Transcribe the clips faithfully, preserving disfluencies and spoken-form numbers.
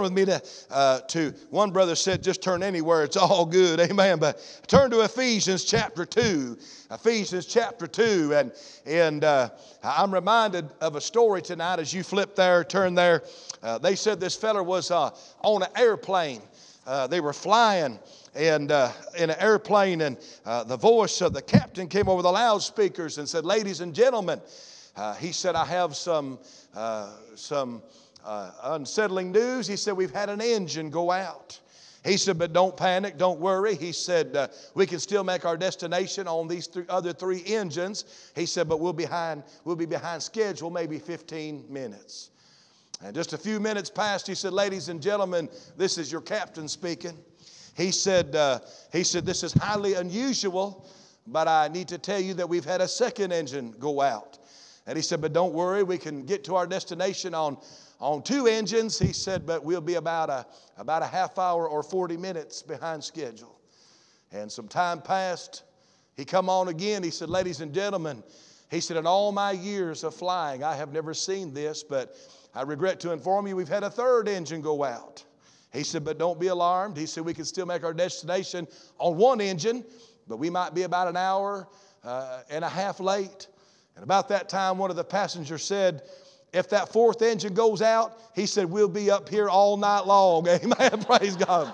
with me to, uh, to, one brother said, just turn anywhere, it's all good, amen. But turn to Ephesians chapter two. Ephesians chapter two. And, and uh, I'm reminded of a story tonight as you flip there, turn there. Uh, they said this fella was uh, on an airplane. Uh, they were flying and uh, in an airplane, and uh, the voice of the captain came over the loudspeakers and said, ladies and gentlemen, uh, he said, I have some, uh, some uh, unsettling news. He said, we've had an engine go out. He said, but don't panic, don't worry. He said, uh, we can still make our destination on these th- other three engines. He said, but we'll, behind, we'll be behind schedule maybe fifteen minutes. And just a few minutes passed, he said, ladies and gentlemen, this is your captain speaking. He said, uh, he said, this is highly unusual, but I need to tell you that we've had a second engine go out. And he said, but don't worry, we can get to our destination on, on two engines. He said, but we'll be about a, about a half hour or forty minutes behind schedule. And some time passed. He come on again. He said, ladies and gentlemen, he said, in all my years of flying, I have never seen this, but I regret to inform you we've had a third engine go out. He said, but don't be alarmed. He said, we can still make our destination on one engine, but we might be about an hour uh, and a half late. And about that time, one of the passengers said, if that fourth engine goes out, he said, we'll be up here all night long. Amen. Praise God.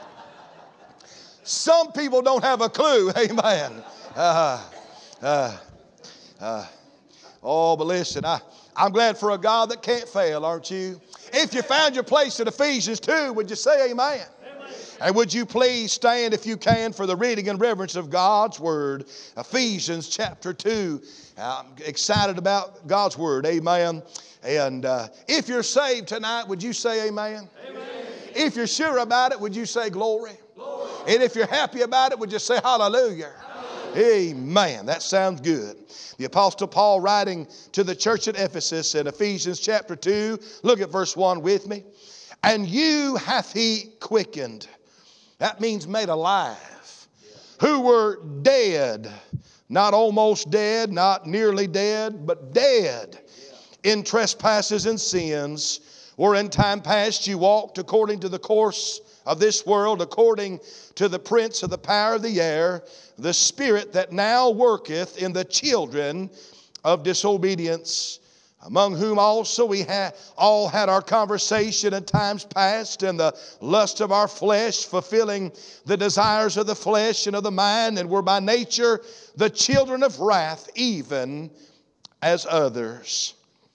Some people don't have a clue. Amen. Uh, uh, uh, oh, but listen, I, I'm glad for a God that can't fail, aren't you? If you found your place in Ephesians two, would you say amen? Amen. And would you please stand, if you can, for the reading and reverence of God's Word. Ephesians chapter two. I'm excited about God's Word. Amen. And uh, if you're saved tonight, would you say amen? Amen. If you're sure about it, would you say glory? Glory. And if you're happy about it, would you say hallelujah? Hallelujah. Amen. That sounds good. The Apostle Paul writing to the church at Ephesus in Ephesians chapter two. Look at verse one with me. And you hath he quickened. That means made alive. Who were dead. Not almost dead, not nearly dead, but dead in trespasses and sins, where in time past you walked according to the course of this world, according to the prince of the power of the air, the spirit that now worketh in the children of disobedience, among whom also we ha- all had our conversation in times past in the lust of our flesh, fulfilling the desires of the flesh and of the mind, and were by nature the children of wrath, even as others.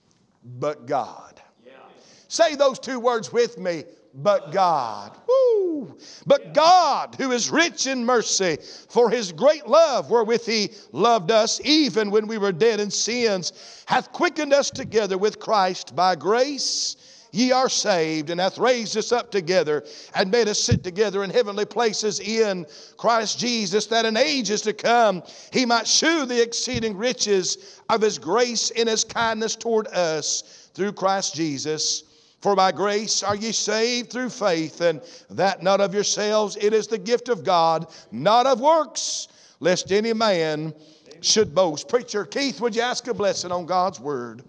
But God. Yeah. Say those two words with me. But God. Woo. But God, who is rich in mercy, for his great love wherewith he loved us, even when we were dead in sins, hath quickened us together with Christ. By grace ye are saved, and hath raised us up together, and made us sit together in heavenly places in Christ Jesus, that in ages to come he might shew the exceeding riches of his grace in his kindness toward us through Christ Jesus. For by grace are ye saved through faith, and that not of yourselves, it is the gift of God, not of works, lest any man should boast. Preacher Keith, would you ask a blessing on God's Word?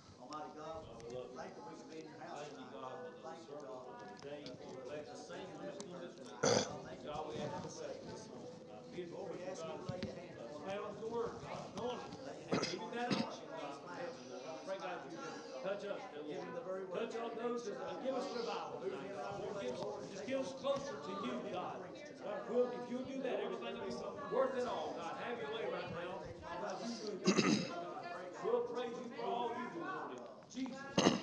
If you do that, everything will be worth it all. God, have your way right now. God, you do it. We'll praise you for all you do, Lord.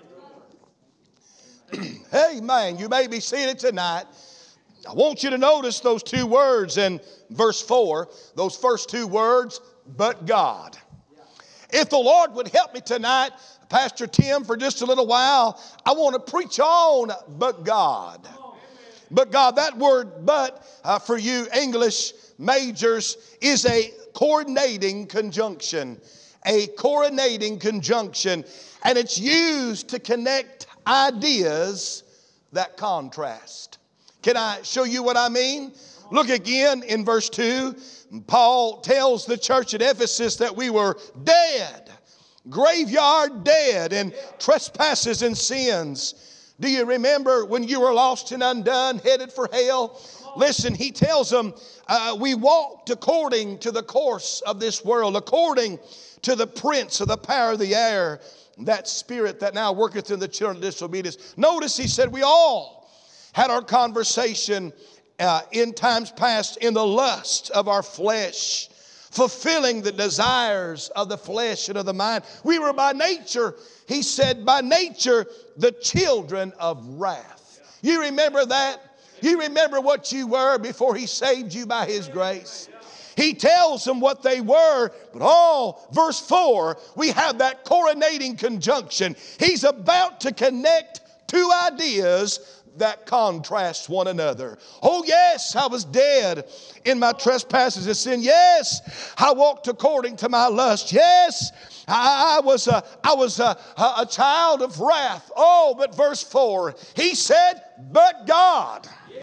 Jesus. Amen. You may be seated tonight. I want you to notice those two words in verse four. Those first two words, but God. If the Lord would help me tonight, Pastor Tim, for just a little while, I want to preach on, but God. But God, that word but uh, for you English majors is a coordinating conjunction. A coordinating conjunction. And it's used to connect ideas that contrast. Can I show you what I mean? Look again in verse two. Paul tells the church at Ephesus that we were dead. Graveyard dead in trespasses and sins. Do you remember when you were lost and undone, headed for hell? Listen, he tells them, uh, we walked according to the course of this world, according to the prince of the power of the air, that spirit that now worketh in the children of disobedience. Notice he said we all had our conversation uh, in times past in the lust of our flesh, fulfilling the desires of the flesh and of the mind. We were by nature, he said, by nature, the children of wrath. You remember that? You remember what you were before he saved you by his grace? He tells them what they were, but all, verse four, we have that coronating conjunction. He's about to connect two ideas that contrast one another. Oh yes, I was dead in my trespasses and sin. Yes, I walked according to my lust. Yes, I, I was, a, I was a, a, a child of wrath. Oh, but verse four, he said, but God.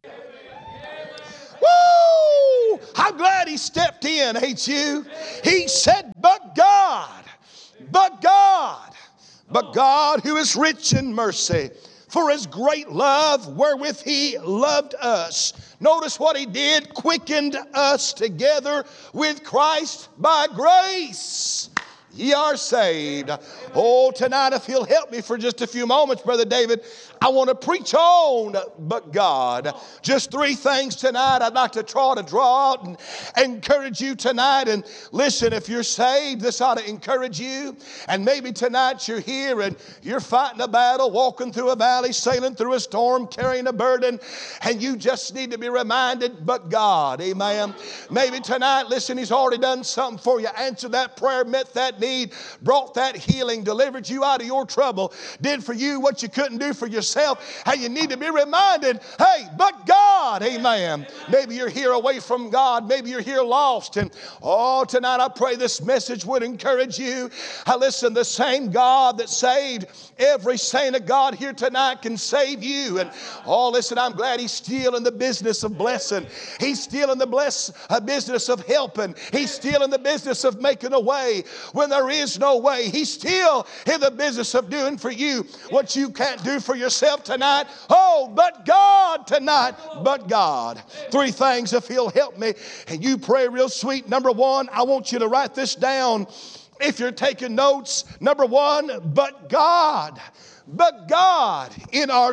Woo! I'm glad he stepped in, ain't you? He said, but God, but God, but God who is rich in mercy, for his great love wherewith he loved us. Notice what he did, quickened us together with Christ by grace. Ye are saved. Oh, tonight, if he'll help me for just a few moments, Brother David, I want to preach on, but God. Just three things tonight I'd like to try to draw out and encourage you tonight. And listen, if you're saved, this ought to encourage you. And maybe tonight you're here and you're fighting a battle, walking through a valley, sailing through a storm, carrying a burden, and you just need to be reminded, but God. Amen. Maybe tonight, listen, he's already done something for you. Answered that prayer, met that need, brought that healing, delivered you out of your trouble, did for you what you couldn't do for yourself. And you need to be reminded, hey, but God, amen. Maybe you're here away from God. Maybe you're here lost. And oh, tonight I pray this message would encourage you. I listen, the same God that saved every saint of God here tonight can save you. And oh, listen, I'm glad he's still in the business of blessing. He's still in the bless, uh, business of helping. He's still in the business of making a way when there is no way. He's still in the business of doing for you what you can't do for yourself tonight. Oh, but God tonight, but God. Three things if he'll help me. And you pray real sweet. Number one, I want you to write this down if you're taking notes. Number one, but God. But God in our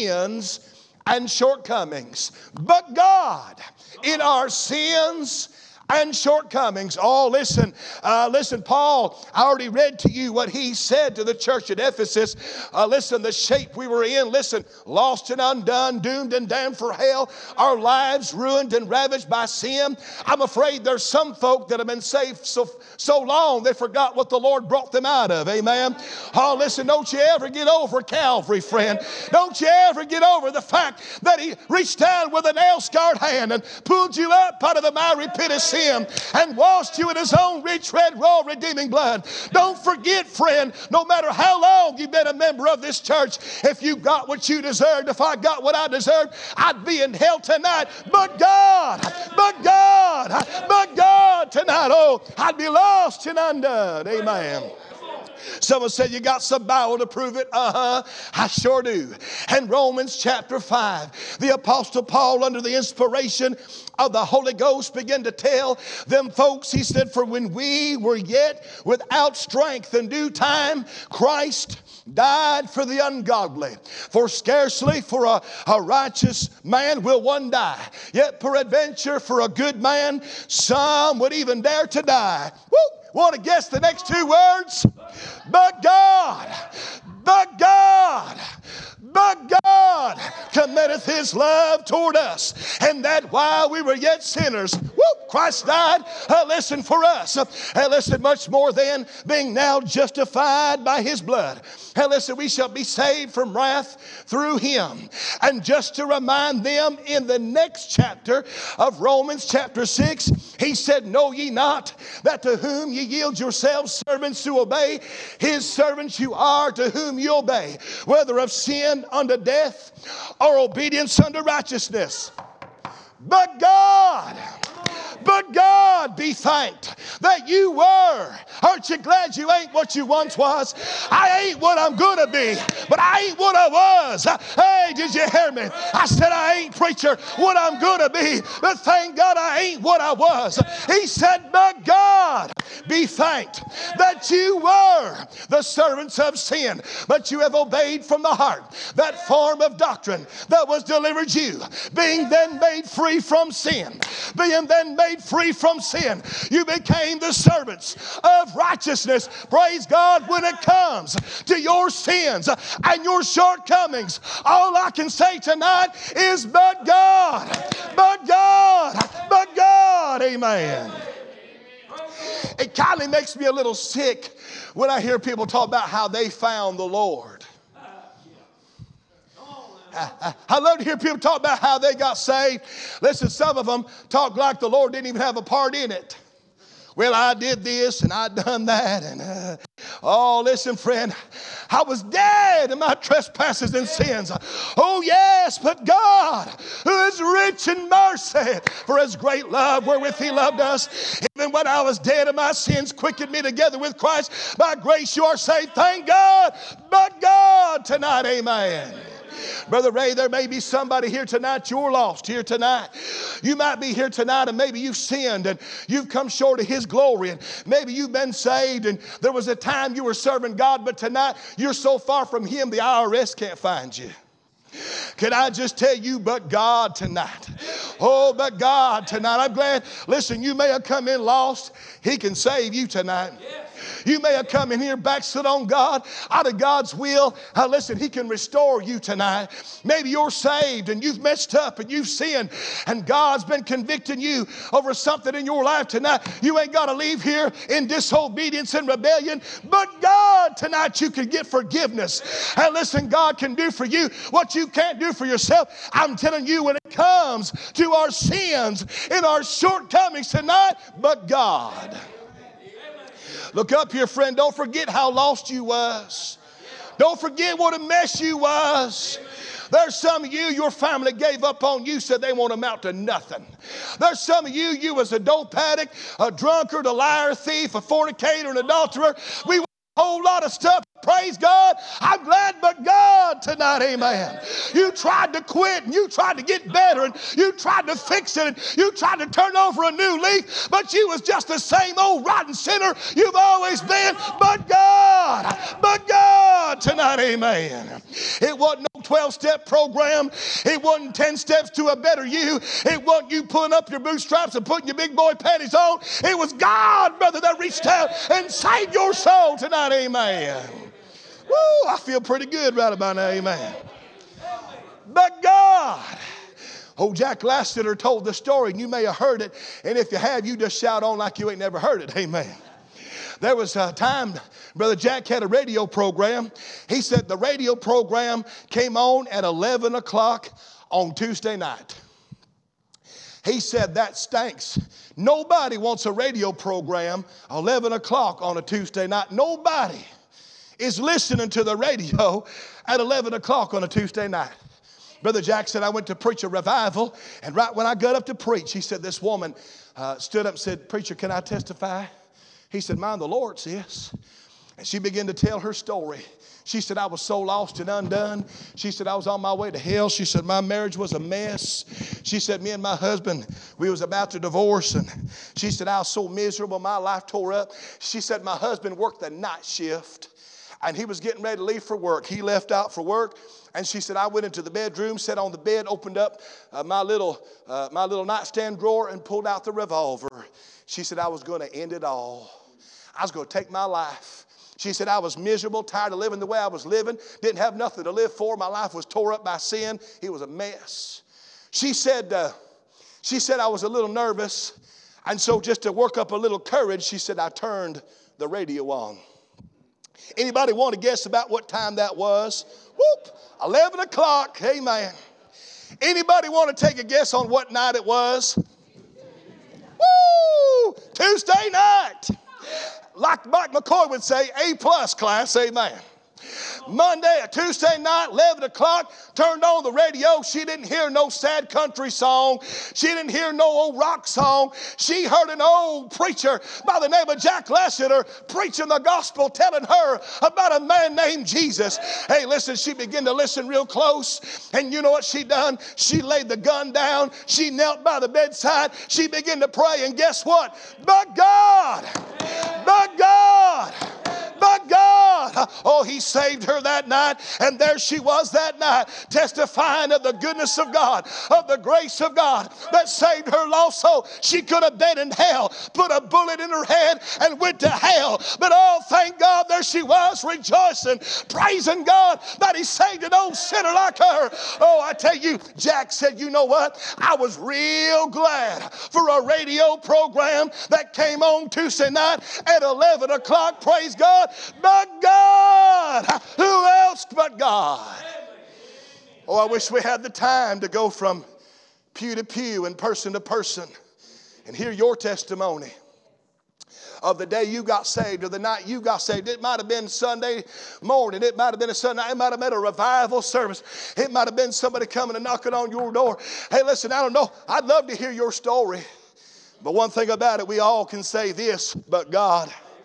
sins and shortcomings. But God in our sins and shortcomings. Oh, listen, uh, listen, Paul, I already read to you what he said to the church at Ephesus. Uh, listen, the shape we were in, listen, lost and undone, doomed and damned for hell, our lives ruined and ravaged by sin. I'm afraid there's some folk that have been saved so, so long they forgot what the Lord brought them out of. Amen. Oh, listen, don't you ever get over Calvary, friend. Don't you ever get over the fact that he reached down with a nail-scarred hand and pulled you up out of the miry pit of sin and washed you in his own rich red raw redeeming blood. Don't forget, friend, no matter how long you've been a member of this church, if you got what you deserved, if I got what I deserved, I'd be in hell tonight. But God, but God, but God tonight, oh, I'd be lost and undone. Amen. Someone said, you got some Bible to prove it? Uh-huh, I sure do. And Romans chapter five, the Apostle Paul, under the inspiration of the Holy Ghost, began to tell them folks, he said, for when we were yet without strength in due time, Christ died for the ungodly. For scarcely for a, a righteous man will one die. Yet peradventure for a good man, some would even dare to die. Woo! Want to guess the next two words? But God, but God, but God committeth his love toward us, and that while we were yet sinners, whoop, Christ died, uh, listen, for us. Uh, listen, much more than being now justified by his blood. And listen, we shall be saved from wrath through him. And just to remind them, in the next chapter of Romans chapter six, he said, know ye not that to whom ye yield yourselves servants to obey, his servants you are to whom you obey, whether of sin unto death or obedience unto righteousness. But God, But God be thanked that you were. Aren't you glad you ain't what you once was? I ain't what I'm going to be, but I ain't what I was. Hey, did you hear me? I said I ain't, preacher, what I'm going to be, but thank God I ain't what I was. He said, but God be thanked that you were the servants of sin, but you have obeyed from the heart that form of doctrine that was delivered you, being then made free from sin. Being then made free from sin, you became the servants of righteousness. Praise God. When it comes to your sins and your shortcomings, all I can say tonight is but God, but God, but God. Amen. It kind of makes me a little sick when I hear people talk about how they found the Lord. I, I love to hear people talk about how they got saved. Listen, some of them talk like the Lord didn't even have a part in it. Well, I did this and I done that. And uh, oh, listen, friend, I was dead in my trespasses and sins. Oh, yes, but God, who is rich in mercy, for his great love wherewith he loved us, even when I was dead in my sins, quickened me together with Christ. By grace you are saved. Thank God, but God tonight. Amen. Brother Ray, there may be somebody here tonight, you're lost here tonight. You might be here tonight and maybe you've sinned and you've come short of his glory, and maybe you've been saved and there was a time you were serving God, but tonight you're so far from him the I R S can't find you. Can I just tell you, but God tonight. Oh, but God tonight. I'm glad. Listen, you may have come in lost. He can save you tonight. You may have come in here backslid on God, out of God's will. Uh, listen, he can restore you tonight. Maybe you're saved and you've messed up and you've sinned and God's been convicting you over something in your life tonight. You ain't got to leave here in disobedience and rebellion, but God tonight you can get forgiveness. And listen, God can do for you what you can't do for yourself. I'm telling you, when it comes to our sins and our shortcomings tonight, but God. Look up here, friend. Don't forget how lost you was. Don't forget what a mess you was. There's some of you, your family gave up on you, said they won't amount to nothing. There's some of you, you was a dope addict, a drunkard, a liar, a thief, a fornicator, an adulterer. We were a whole lot of stuff. Praise God. I'm glad but God tonight. Amen. You tried to quit and you tried to get better and you tried to fix it and you tried to turn over a new leaf, but you was just the same old rotten sinner you've always been. But God, but God tonight. Amen. It wasn't no twelve-step program. It wasn't ten steps to a better you. It wasn't you pulling up your bootstraps and putting your big boy panties on. It was God, brother, that reached out and saved your soul tonight. Amen. Woo, I feel pretty good right about now, amen. But God. Oh, Jack Lasseter told the story, and you may have heard it. And if you have, you just shout on like you ain't never heard it, amen. There was a time Brother Jack had a radio program. He said the radio program came on at eleven o'clock on Tuesday night. He said that stinks. Nobody wants a radio program eleven o'clock on a Tuesday night. Nobody is listening to the radio at eleven o'clock on a Tuesday night. Brother Jack said, I went to preach a revival, and right when I got up to preach, he said, this woman uh, stood up and said, preacher, can I testify? He said, mind the Lord, sis. And she began to tell her story. She said, I was so lost and undone. She said, I was on my way to hell. She said, my marriage was a mess. She said, me and my husband, we was about to divorce. And she said, I was so miserable. My life tore up. She said, my husband worked the night shift. And he was getting ready to leave for work. He left out for work. And she said, I went into the bedroom, sat on the bed, opened up uh, my little uh, my little nightstand drawer and pulled out the revolver. She said, I was going to end it all. I was going to take my life. She said, I was miserable, tired of living the way I was living, didn't have nothing to live for. My life was tore up by sin. It was a mess. She said, uh, she said, I was a little nervous. And so just to work up a little courage, she said, I turned the radio on. Anybody want to guess about what time that was? Whoop, eleven o'clock. Amen. Anybody want to take a guess on what night it was? Woo! Tuesday night. Like Mike McCoy would say, A plus class. Amen. Monday, Tuesday night, eleven o'clock, turned on the radio. She didn't hear no sad country song. She didn't hear no old rock song. She heard an old preacher by the name of Jack Lassiter preaching the gospel, telling her about a man named Jesus. Hey, listen, she began to listen real close. And you know what she done? She laid the gun down. She knelt by the bedside. She began to pray. And guess what? But God, but God, but God, oh, he saved her that night, and there she was that night, testifying of the goodness of God, of the grace of God that saved her lost soul. She could have been in hell, put a bullet in her head, and went to hell. But oh, thank God, there she was, rejoicing, praising God that he saved an old sinner like her. Oh, I tell you, Jack said, you know what? I was real glad for a radio program that came on Tuesday night at eleven o'clock. Praise God. But God, who else but God? Oh, I wish we had the time to go from pew to pew and person to person and hear your testimony of the day you got saved or the night you got saved. It might have been Sunday morning. It might have been a Sunday night. It might have been a revival service. It might have been somebody coming and knocking on your door. Hey, listen, I don't know. I'd love to hear your story. But one thing about it, we all can say this, but God.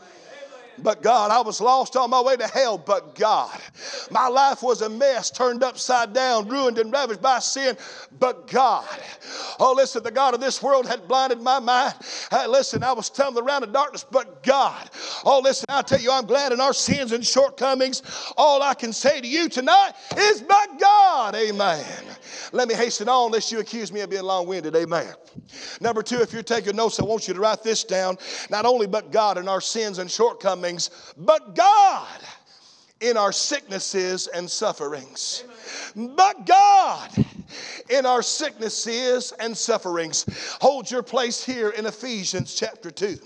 But God, I was lost on my way to hell, but God. My life was a mess, turned upside down, ruined and ravaged by sin, but God. Oh, listen, the God of this world had blinded my mind. Hey, listen, I was tumbling around in darkness, but God. Oh, listen, I'll tell you, I'm glad in our sins and shortcomings. All I can say to you tonight is, but God. Amen. Let me hasten on, lest you accuse me of being long-winded. Amen. Number two, if you're taking notes, I want you to write this down. Not only but God in our sins and shortcomings, but God in our sicknesses and sufferings. But God in our sicknesses and sufferings. Hold your place here in Ephesians chapter two.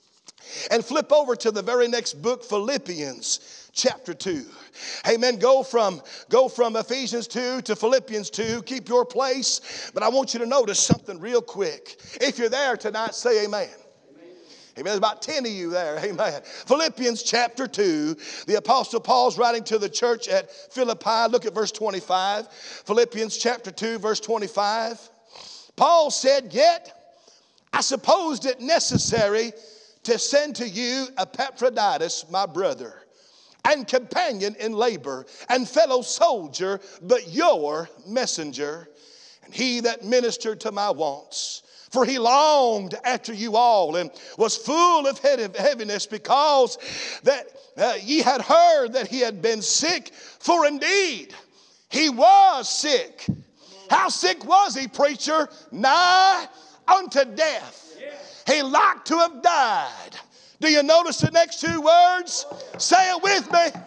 And flip over to the very next book, Philippians chapter two. Amen. Go from, go from Ephesians two to Philippians two. Keep your place. But I want you to notice something real quick. If you're there tonight, say amen. Amen. There's about ten of you there. Amen. Philippians chapter two. The Apostle Paul's writing to the church at Philippi. Look at verse twenty-five. Philippians chapter two, verse twenty-five. Paul said, yet I supposed it necessary to send to you Epaphroditus, my brother, and companion in labor, and fellow soldier, but your messenger, and he that ministered to my wants. For he longed after you all, and was full of heaviness, because that uh, ye had heard that he had been sick. For indeed he was sick. How sick was he, preacher? Nigh unto death. He like to have died. Do you notice the next two words? Say it with me.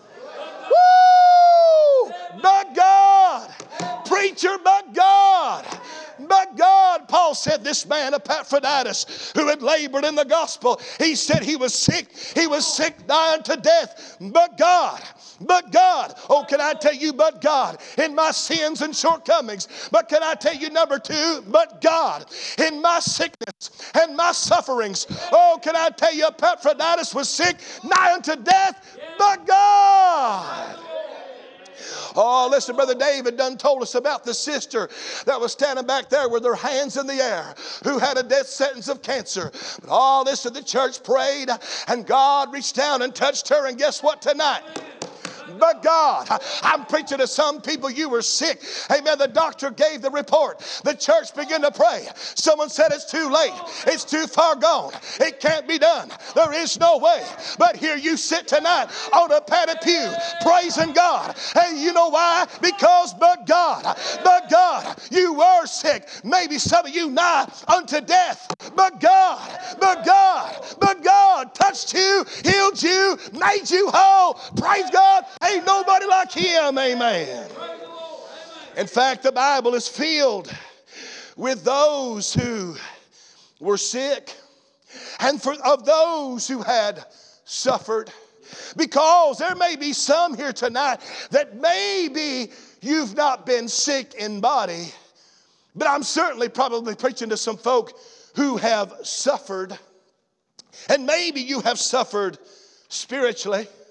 Woo! But God. Preacher, but God. But God, Paul said, this man Epaphroditus, who had labored in the gospel, he said he was sick. He was sick, dying to death. But God, but God, oh, can I tell you, but God, in my sins and shortcomings. But can I tell you, number two, but God, in my sickness and my sufferings. Oh, can I tell you, Epaphroditus was sick, nigh unto death, but God. Oh, listen, Brother David done told us about the sister that was standing back there with her hands in the air, who had a death sentence of cancer. But oh, listen, the church prayed, and God reached down and touched her, and guess what tonight? But God, I'm preaching to some people, you were sick. Amen. The doctor gave the report. The church began to pray. Someone said it's too late. It's too far gone. It can't be done. There is no way. But here you sit tonight on a padded pew praising God. And you know why? Because but God, but God, you were sick. Maybe some of you nigh unto death. But God, but God, but God touched you, healed you, made you whole. Praise God. Ain't nobody like him, amen. In fact, the Bible is filled with those who were sick and for, of those who had suffered. Because there may be some here tonight that maybe you've not been sick in body, but I'm certainly probably preaching to some folk who have suffered. And maybe you have suffered spiritually.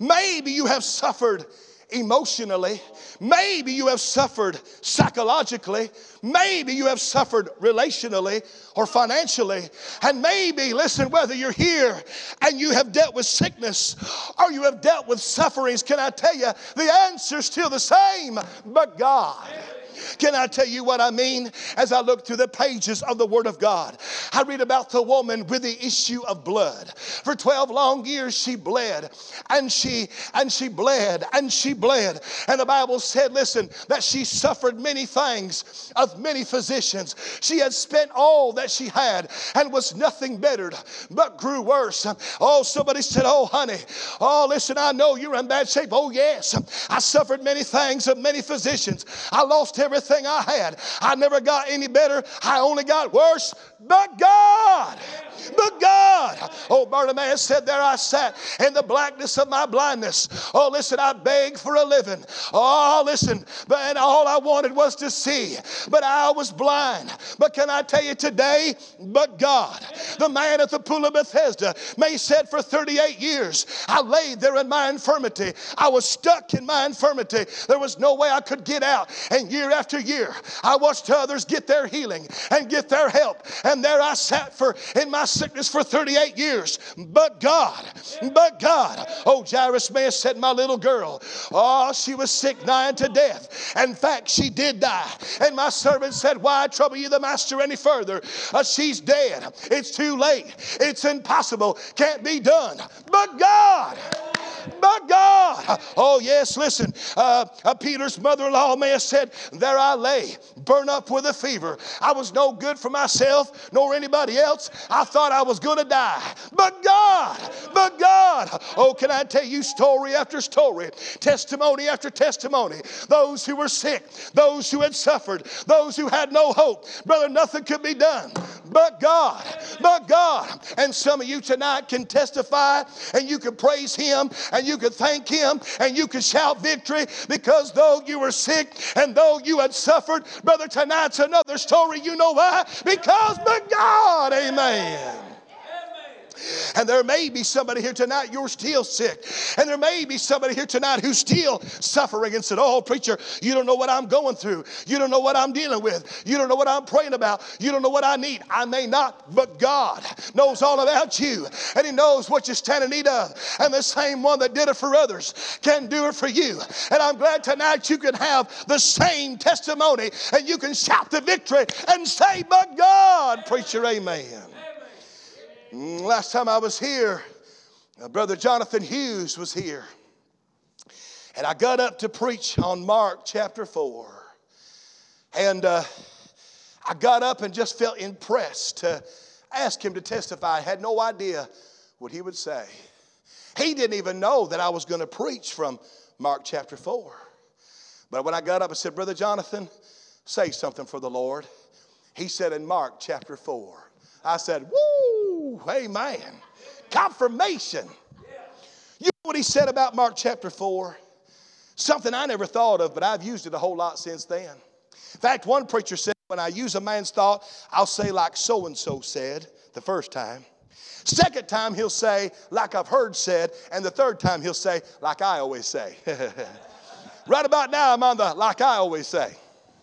Maybe you have suffered emotionally. Maybe you have suffered psychologically. Maybe you have suffered relationally or financially. And maybe, listen, whether you're here and you have dealt with sickness or you have dealt with sufferings, can I tell you, the answer's still the same, but God. Can I tell you what I mean? As I look through the pages of the Word of God, I read about the woman with the issue of blood. For twelve long years she bled, and she and she bled, and she bled. And the Bible said, listen, that she suffered many things of many physicians. She had spent all that she had and was nothing bettered, but grew worse. Oh, somebody said, oh, honey, oh, listen, I know you're in bad shape. Oh, yes, I suffered many things of many physicians. I lost everything I had. I never got any better. I only got worse. But God, but God. Oh, Bartimaeus said, there I sat in the blackness of my blindness. Oh, listen, I begged for a living. Oh, listen, but and all I wanted was to see. But I was blind. But can I tell you today, but God. The man at the pool of Bethesda may said for thirty-eight years, I laid there in my infirmity. I was stuck in my infirmity. There was no way I could get out. And year after year, I watched others get their healing and get their help. And there I sat for in my sickness for thirty-eight years. But God, but God. Oh, Jairus may have said, my little girl, oh, she was sick, nigh to death. In fact, she did die. And my servant said, why trouble you the master any further? Uh, she's dead. It's too late. It's impossible. Can't be done. But God. But God. Oh, yes, listen. Uh, uh, Peter's mother-in-law may have said, there I lay, burn up with a fever. I was no good for myself nor anybody else. I thought I was going to die. But God. But God. Oh, can I tell you story after story, testimony after testimony. Those who were sick, those who had suffered, those who had no hope. Brother, nothing could be done. But God. But God. And some of you tonight can testify and you can praise Him and you can thank Him and you can shout victory, because though you were sick and though you had suffered, brother, tonight's another story. You know why? Because but God. Amen. And there may be somebody here tonight, you're still sick. And there may be somebody here tonight who's still suffering and said, oh, preacher, you don't know what I'm going through. You don't know what I'm dealing with. You don't know what I'm praying about. You don't know what I need. I may not, but God knows all about you. And He knows what you stand in need of. And the same one that did it for others can do it for you. And I'm glad tonight you can have the same testimony and you can shout the victory and say, but God, preacher, amen. Last time I was here, uh, Brother Jonathan Hughes was here. And I got up to preach on Mark chapter four. And uh, I got up and just felt impressed to ask him to testify. I had no idea what he would say. He didn't even know that I was going to preach from Mark chapter four. But when I got up, I said, Brother Jonathan, say something for the Lord. He said in Mark chapter four. I said, woo, amen. Confirmation. You know what he said about Mark chapter four? Something I never thought of, but I've used it a whole lot since then. In fact, one preacher said, when I use a man's thought, I'll say like so-and-so said the first time. Second time, he'll say like I've heard said. And the third time, he'll say like I always say. Right about now, I'm on the like I always say.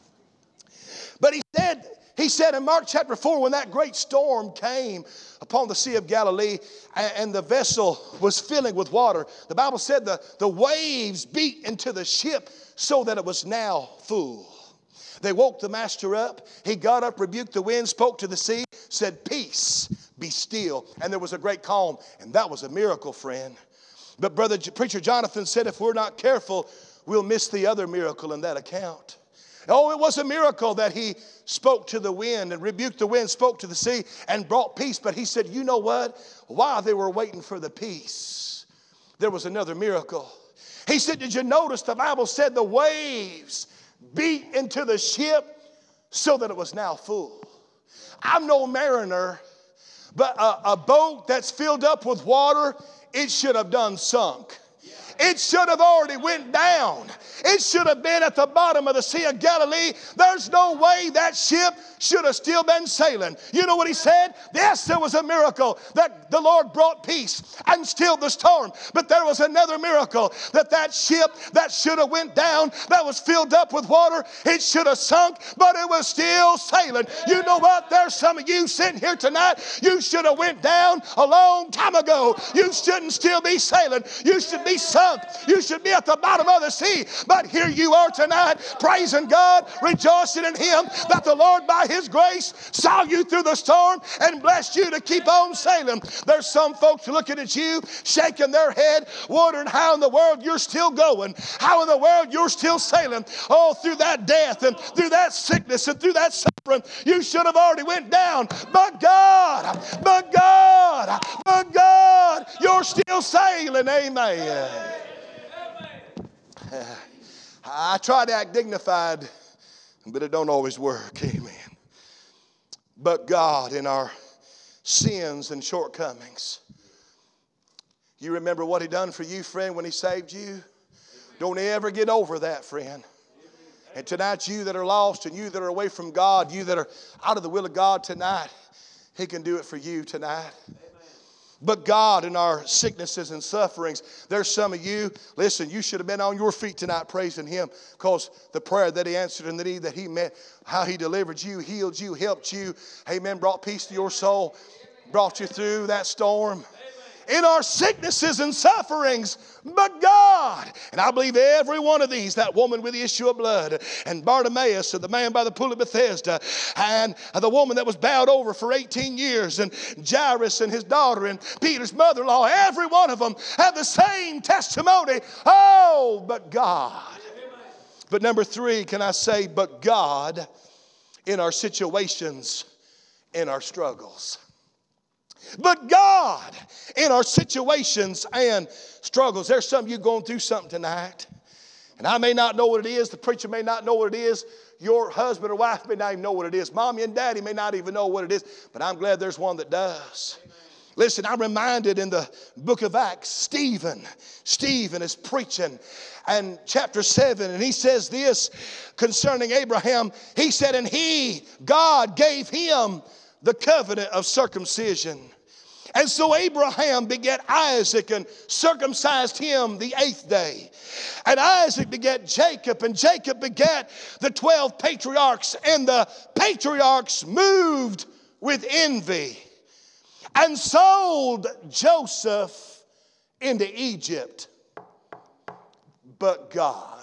But he said... He said in Mark chapter four, when that great storm came upon the Sea of Galilee and the vessel was filling with water, the Bible said the, the waves beat into the ship so that it was now full. They woke the master up. He got up, rebuked the wind, spoke to the sea, said, peace, be still. And there was a great calm. And that was a miracle, friend. But Brother Preacher Jonathan said, if we're not careful, we'll miss the other miracle in that account. Oh, it was a miracle that he spoke to the wind and rebuked the wind, spoke to the sea and brought peace. But he said, you know what? While they were waiting for the peace, there was another miracle. He said, did you notice the Bible said the waves beat into the ship so that it was now full? I'm no mariner, but a, a boat that's filled up with water, it should have done sunk. It should have already went down. It should have been at the bottom of the Sea of Galilee. There's no way that ship should have still been sailing. You know what he said? Yes, there was a miracle that the Lord brought peace and stilled the storm. But there was another miracle, that that ship that should have went down, that was filled up with water, it should have sunk, but it was still sailing. You know what? There's some of you sitting here tonight. You should have went down a long time ago. You shouldn't still be sailing. You should be sunk. You should be at the bottom of the sea. But here you are tonight, praising God, rejoicing in Him, that the Lord by His grace saw you through the storm and blessed you to keep on sailing. There's some folks looking at you, shaking their head, wondering how in the world you're still going, how in the world you're still sailing. Oh, through that death and through that sickness and through that suffering, you should have already went down. But God, but God, but God, you're still sailing. Amen. I try to act dignified, but it don't always work. Amen. But God, in our sins and shortcomings, you remember what He done for you, friend, when He saved you? Don't ever get over that, friend. And tonight, you that are lost and you that are away from God, you that are out of the will of God tonight, He can do it for you tonight. But God, in our sicknesses and sufferings, there's some of you, listen, you should have been on your feet tonight praising Him, because the prayer that He answered and the need that He met, how He delivered you, healed you, helped you, amen, brought peace to your soul, brought you through that storm. In our sicknesses and sufferings, but God. And I believe every one of these, that woman with the issue of blood, and Bartimaeus, and the man by the pool of Bethesda, and the woman that was bowed over for eighteen years, and Jairus and his daughter, and Peter's mother-in-law, every one of them have the same testimony. Oh, but God. But number three, can I say, but God in our situations, in our struggles. But God in our situations and struggles. There's some of you going through something tonight, and I may not know what it is. The preacher may not know what it is. Your husband or wife may not even know what it is. Mommy and daddy may not even know what it is, but I'm glad there's one that does. Amen. Listen, I'm reminded in the book of Acts, Stephen, Stephen is preaching, and chapter seven, and he says this concerning Abraham. He said, and he, God, gave him the covenant of circumcision. And so Abraham begat Isaac and circumcised him the eighth day. And Isaac begat Jacob, and Jacob begat the twelve patriarchs. And the patriarchs moved with envy and sold Joseph into Egypt. But God.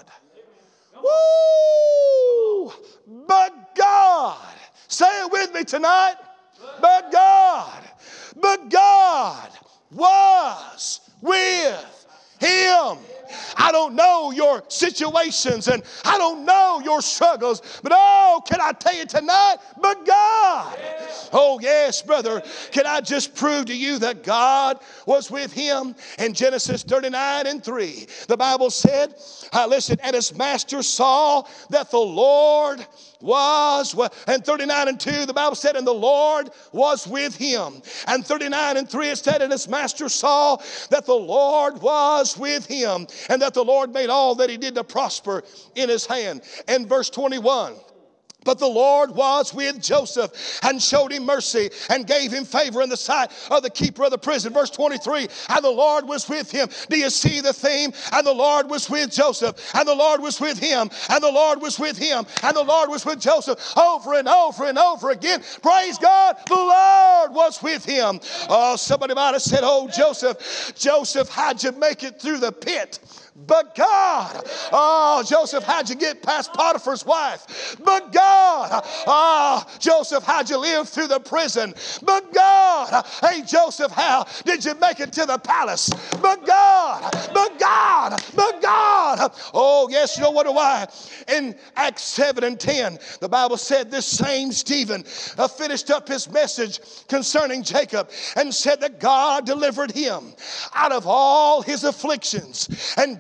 Woo! But God. Say it with me tonight. But God. But God was with him. I don't know your situations and I don't know your struggles, but oh, can I tell you tonight, but God. Oh yes, brother, can I just prove to you that God was with him? In Genesis thirty-nine and three, the Bible said, uh, listen, and his master saw that the Lord was, and thirty-nine and two, the Bible said, and the Lord was with him. And thirty-nine and three, it said, and his master saw that the Lord was with him, and that the Lord made all that he did to prosper in his hand. And verse twenty-one, but the Lord was with Joseph and showed him mercy and gave him favor in the sight of the keeper of the prison. Verse twenty-three, and the Lord was with him. Do you see the theme? And the Lord was with Joseph, and the Lord was with him, and the Lord was with him, and the Lord was with Joseph, over and over and over again. Praise God, the Lord was with him. Oh, somebody might have said, oh, Joseph, Joseph, how'd you make it through the pit? But God. Oh, Joseph, how'd you get past Potiphar's wife? But God. Oh, Joseph, how'd you live through the prison? But God. Hey, Joseph, how did you make it to the palace? But God. But God. But God. Oh, yes, you know what? Why? In Acts seven and ten, the Bible said this same Stephen uh, finished up his message concerning Jacob and said that God delivered him out of all his afflictions and gave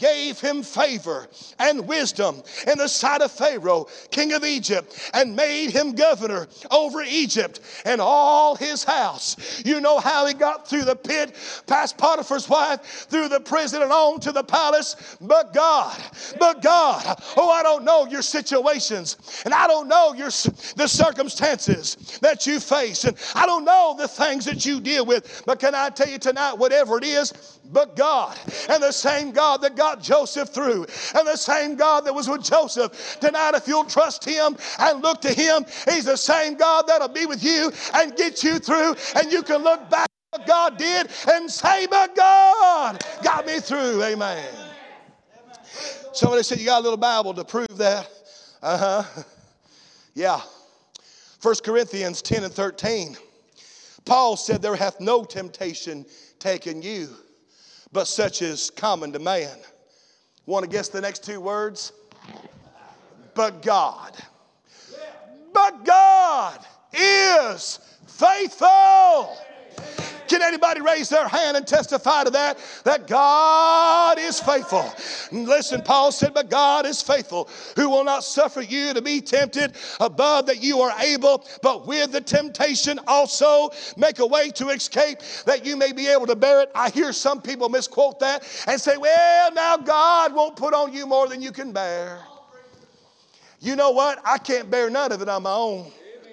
gave him favor and wisdom in the sight of Pharaoh, king of Egypt, and made him governor over Egypt and all his house. You know how he got through the pit, past Potiphar's wife, through the prison and on to the palace? But God, but God. Oh, I don't know your situations, and I don't know your the circumstances that you face, and I don't know the things that you deal with, but can I tell you tonight, whatever it is, but God, and the same God that got Joseph through, and the same God that was with Joseph, tonight if you'll trust him and look to him, he's the same God that'll be with you and get you through, and you can look back at what God did and say, but God got me through. Amen. Somebody said, you got a little Bible to prove that? Uh-huh. Yeah. First Corinthians ten and thirteen. Paul said, there hath no temptation taken you, but such is common to man. Want to guess the next two words? But God. But God is faithful. Can anybody raise their hand and testify to that? That God is faithful. Listen, Paul said, but God is faithful, who will not suffer you to be tempted above that you are able, but with the temptation also make a way to escape, that you may be able to bear it. I hear some people misquote that and say, well, now God won't put on you more than you can bear. You know what? I can't bear none of it on my own.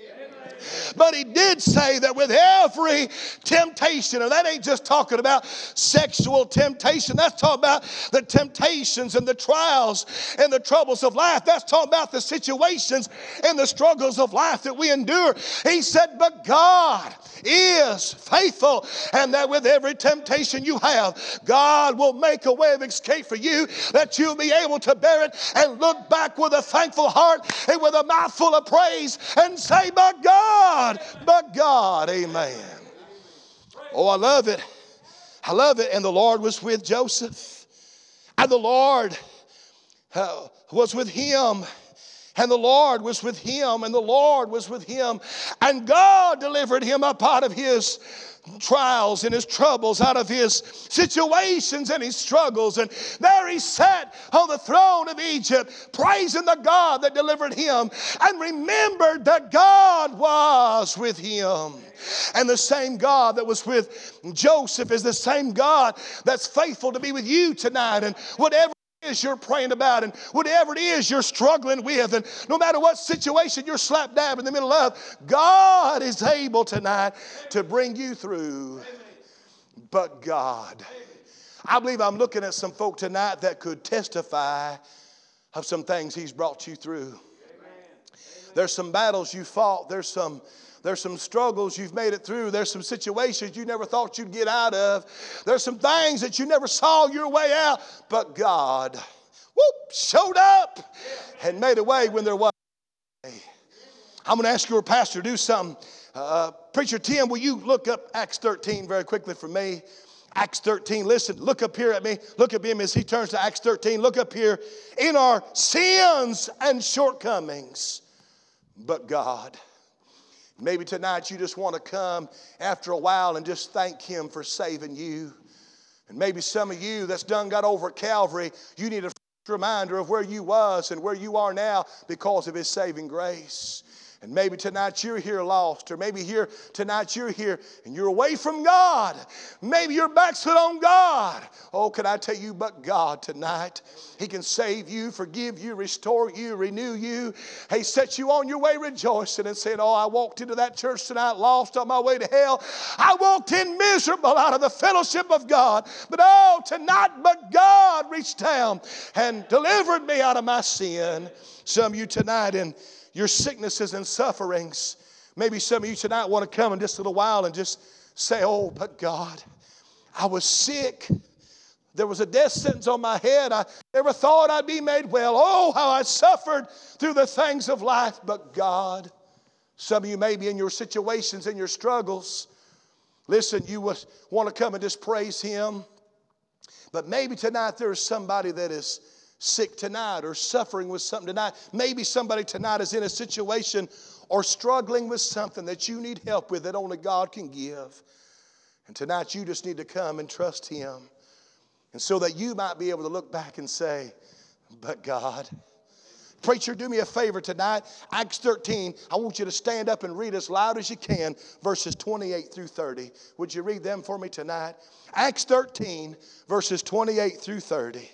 But he did say that with every temptation, and that ain't just talking about sexual temptation. That's talking about the temptations and the trials and the troubles of life. That's talking about the situations and the struggles of life that we endure. He said, but God is faithful, and that with every temptation you have, God will make a way of escape for you, that you'll be able to bear it and look back with a thankful heart and with a mouth full of praise and say, but God, but God, amen. Oh, I love it. I love it. And the Lord was with Joseph, and the Lord uh, was with him. And the Lord was with him, and the Lord was with him. And God delivered him up out of his trials and his troubles, out of his situations and his struggles. And there he sat on the throne of Egypt, praising the God that delivered him, and remembered that God was with him. And the same God that was with Joseph is the same God that's faithful to be with you tonight. And whatever is you're praying about, and whatever it is you're struggling with, and no matter what situation you're slap dab in the middle of, God is able tonight to bring you through. But God, I believe I'm looking at some folk tonight that could testify of some things he's brought you through. There's some battles you fought. There's some There's some struggles you've made it through. There's some situations you never thought you'd get out of. There's some things that you never saw your way out. But God, whoop, showed up and made a way when there was a way. I'm going to ask your pastor to do something. Uh, Preacher Tim, will you look up Acts thirteen very quickly for me? Acts thirteen, listen, look up here at me. Look at him as he turns to Acts thirteen. Look up here. In our sins and shortcomings, but God. Maybe tonight you just want to come after a while and just thank him for saving you. And maybe some of you that's done got over at Calvary, you need a reminder of where you was and where you are now because of his saving grace. And maybe tonight you're here lost, or maybe here tonight you're here and you're away from God. Maybe you're backslid on God. Oh, can I tell you, but God tonight, he can save you, forgive you, restore you, renew you. He set you on your way rejoicing and saying, oh, I walked into that church tonight lost on my way to hell. I walked in miserable out of the fellowship of God. But oh, tonight, but God reached down and delivered me out of my sin. Some of you tonight in your sicknesses and sufferings. Maybe some of you tonight want to come in just a little while and just say, oh, but God, I was sick. There was a death sentence on my head. I never thought I'd be made well. Oh, how I suffered through the things of life. But God, some of you may be in your situations and your struggles. Listen, you want to come and just praise him. But maybe tonight there is somebody that is sick tonight or suffering with something tonight. Maybe somebody tonight is in a situation or struggling with something that you need help with that only God can give. And tonight you just need to come and trust him And so that you might be able to look back and say, but God. Preacher, do me a favor tonight. Acts thirteen, I want you to stand up and read as loud as you can, verses twenty-eight through thirty. Would you read them for me tonight? Acts thirteen, verses twenty-eight through thirty.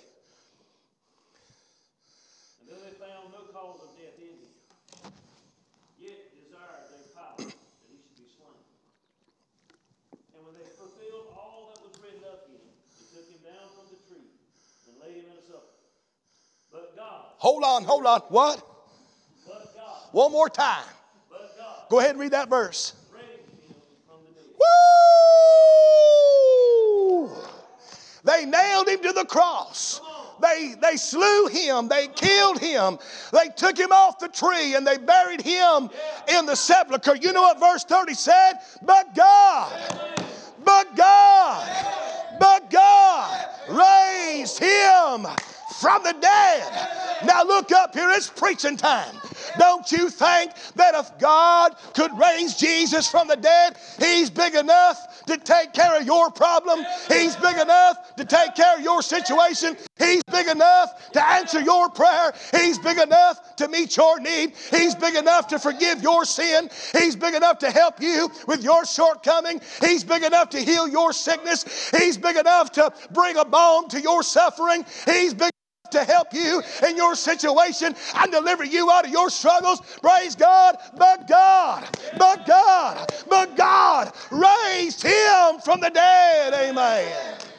And though they found no cause of death in him, yet desired they Pilate that he should be slain. And when they fulfilled all that was written of him, they took him down from the tree and laid him in a sepulchre. But God. Hold on, hold on. What? But God. One more time. But God. Go ahead and read that verse. Raised him from the dead. Woo! They nailed him to the cross. They, they slew him. They killed him. They took him off the tree and they buried him in the sepulchre. You know what verse thirty said? But God, but God, but God raised him from the dead. Now look up here, it's preaching time. Don't you think that if God could raise Jesus from the dead, he's big enough to take care of your problem? He's big enough to take care of your situation. He's big enough to answer your prayer. He's big enough to meet your need. He's big enough to forgive your sin. He's big enough to help you with your shortcoming. He's big enough to heal your sickness. He's big enough to bring a balm to your suffering. He's big to help you in your situation and deliver you out of your struggles. Praise God. But God, but God, but God raised him from the dead. Amen.